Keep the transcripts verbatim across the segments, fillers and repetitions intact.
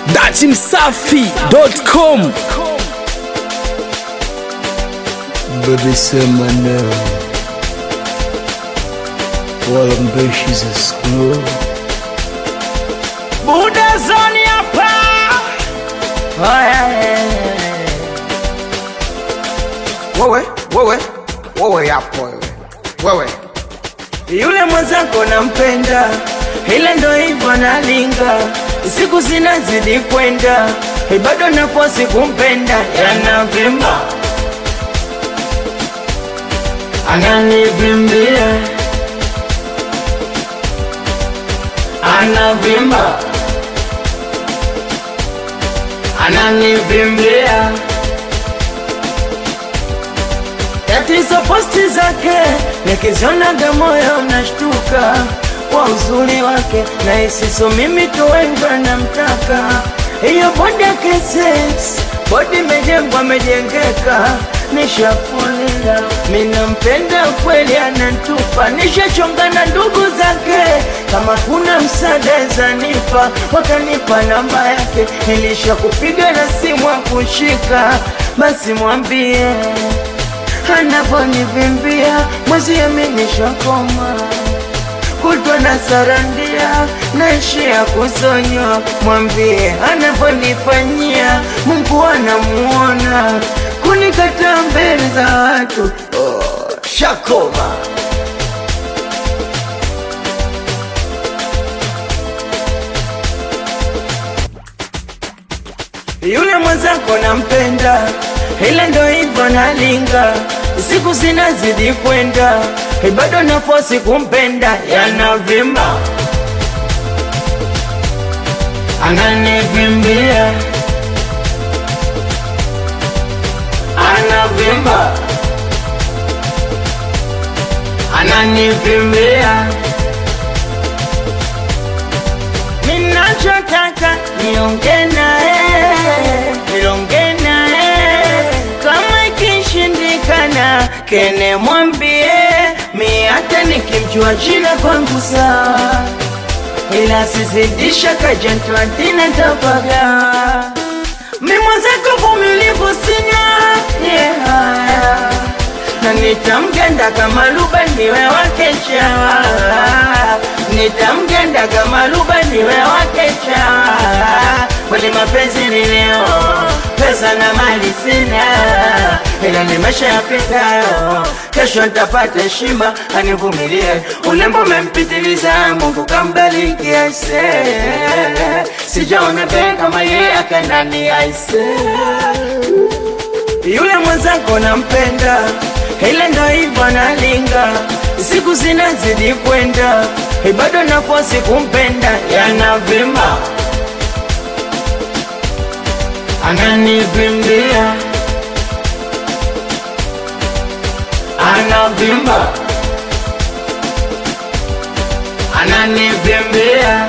dati msafi dot com. Baby sema no, wala mbeshi za skulu. Buda zoni hapa. Wewe, wewe, wewe hapo wewe. Wewe. Yule mwenzako nampenda, ila ndo hivyo nalinga. Siku zinazidi kwenda, bado nafosi kumpenda. Yanavimba, ananivimbia, anavimba, ananivimbia. Tatizo posti zake, nikizionaga moyo unashtuka kwa uzuri wake, na isiso mimi tu wengi namtaka. Hiyo body yake sex, body mejengwa mejengeka, nishafulia. Mimi nampenda kweli anantupa, nishachonga na ndugu zake. Kama kuna msaada zanipa, wakanipa namba yake. Nilisha kupiga na simu akushika, basi mwambie anaponivimbia mwezi yamenishakoma, kutwa na sarandia naishia kusonywa. Mwambie anaponifanyia Mungu anamuona, kunikata mbele za watu oh, shakoma. Yule mwenzako nampenda, ila ndo hivyo nalinga. Siku zinazidi kwenda, bado nafosi kumpenda. Yanavimba, ananivimbia, anavimba, ananivimbia. Ninachotaka niongee naye, niongee naye. Kama ikishindikana kene mwambie, mi hata nikimjua jina kwangu sawa, ila sizidisha kajentu atina tapaga. Mi mwenzako vumilivu sina, yeah. Na nitamgenda kama luba niwe wake chawa, nitamgenda kama luba niwe wake chawa. Kweli mapenzi ni leo, pesa na mali sina, ila ni maisha yapitayo. Kesho nitapata heshima, anivumilie. Ulembo umempitiliza, Mungu kambariki aise. Sijaona be kama yeye akanani aise. Yule mwenzako nampenda, ila ndo hivyo nalinga. Siku zinazidi kwenda, bado nafosi kumpenda. Yanavimba, ananivimbia, anavimba, ananivimbia.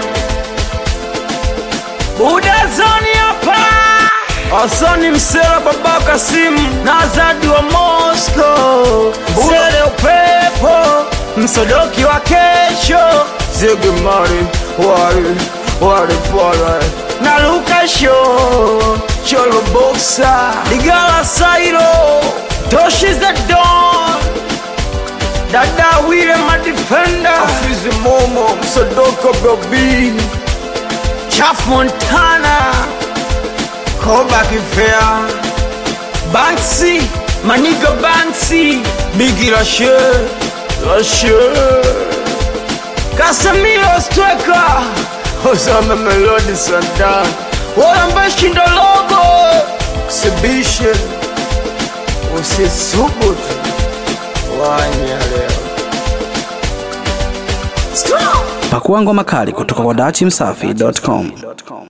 Buda zoni hapa. Asani msela baba Kasimu na Azadi wa Moscow. Msele upepo, msodoki wa kesho. Ziggy Marley, wali, wali pala. Na Luka Show, Cholo Boxer, Ligala Sairo, Toshi's the Dawn, Dada Wile my defender, Afizi Momo, Msadoko Baby, Chaff Montana, Koba Kifea, Banksy, Maniga Banksy, Biggie Rashe, Rashe, Casemiro Striker, Osama Melody Sandan, wala mbashindo logo, Sibishe, Usisubutu, Wanyaleo. Pakua ngoma kali kutoka kwa dati msafi dot com.